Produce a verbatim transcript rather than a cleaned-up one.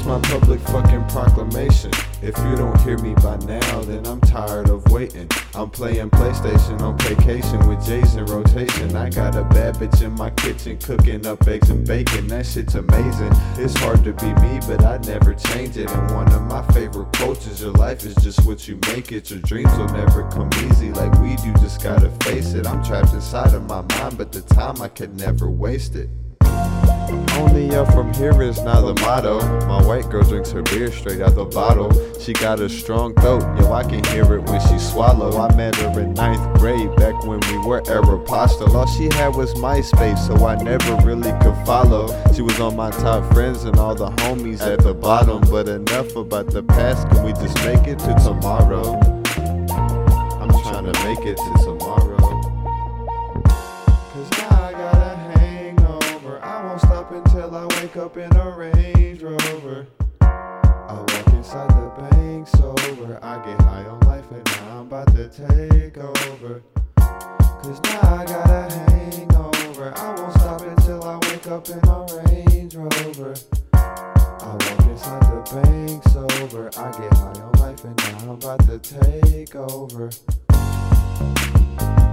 my public fucking proclamation. If you don't hear me by now, then I'm tired of waiting. I'm playing PlayStation on vacation with J's in rotation. I got a bad bitch in my kitchen cooking up eggs and bacon. That shit's amazing. It's hard to be me, but I never change it. And one of my favorite quotes is, your life is just what you make it. Your dreams will never come easy like weed, you just gotta face it. I'm trapped inside of my mind, but the time I could never waste it. Only up from here is now the motto. My white girl drinks her beer straight out the bottle. She got a strong throat, yo, I can hear it when she swallow. I met her in ninth grade, back when we were Aeropostale. All she had was MySpace, so I never really could follow. She was on my top friends and all the homies at the bottom. But enough about the past, can we just make it to tomorrow? I'm trying to make it to tomorrow. Cause now I got a hangover, I won't stop until I wake up in a Range Rover. I walk inside the bank sober, I get high on life and now I'm about to take over. Cause now I got a hangover, I won't stop until I wake up in a Range Rover. I walk inside the bank sober, I get high on life and now I'm about to take over.